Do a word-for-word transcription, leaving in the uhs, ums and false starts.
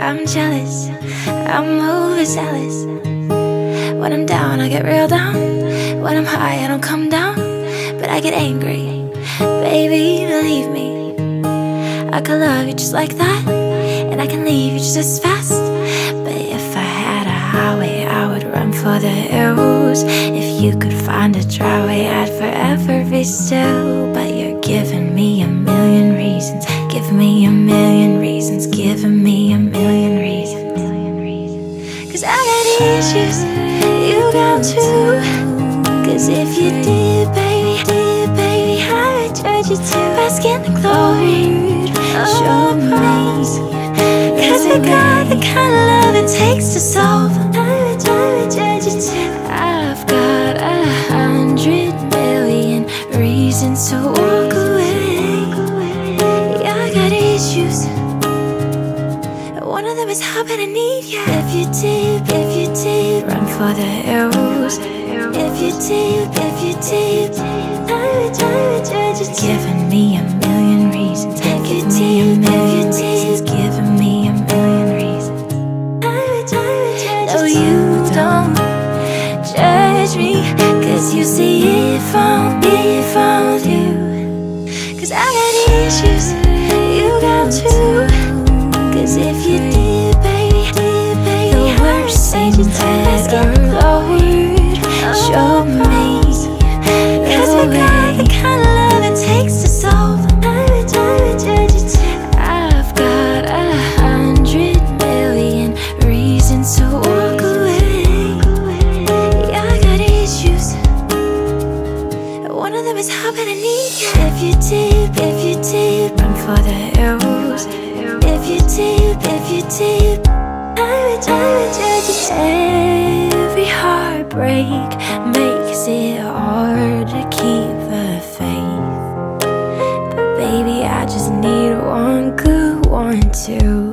I'm jealous, I'm overzealous. When I'm down, I get real down. When I'm high, I don't come down, but I get angry. Baby, believe me, I could love you just like that, and I can leave you just as fast. But if I had a highway, I would run for the hills. If you could find a dry way, I'd forever be still. But you're giving me a million reasons, give me a million reasons, giving me a million reasons. Cause I got issues, you got too. Cause if you did, baby, did, baby, I would judge you too. Bask in the glory, show me. Cause I got the kind of love it takes to solve. I would, I would judge you too. I've got a hundred million reasons to walk away. Yeah, I got issues. One of them is how bad I need you. If you dip, if you dip, run for the hills. If you dip, if you dip, I would, I would judge you too. Giving me a million reasons, give me a million reasons, giving me a million reasons. I would, I would judge you. No, you don't judge me, cause you see it from, it from you. Cause I got issues, you got too. Cause if you did, baby, did, baby, the worst things that are lowered, show me. Cause I got the kind of love it takes to solve. I would, I would judge you too. I've got a hundred million reasons to walk away. Yeah, I got issues. One of them is how bad I need you. If you dip, if you dip, run for the hills. If you dip, if you dip, I would, I would judge you too. Every heartbreak makes it hard to keep the faith. But baby, I just need one good one too.